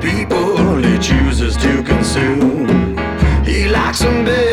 people he chooses to consume. He likes them big.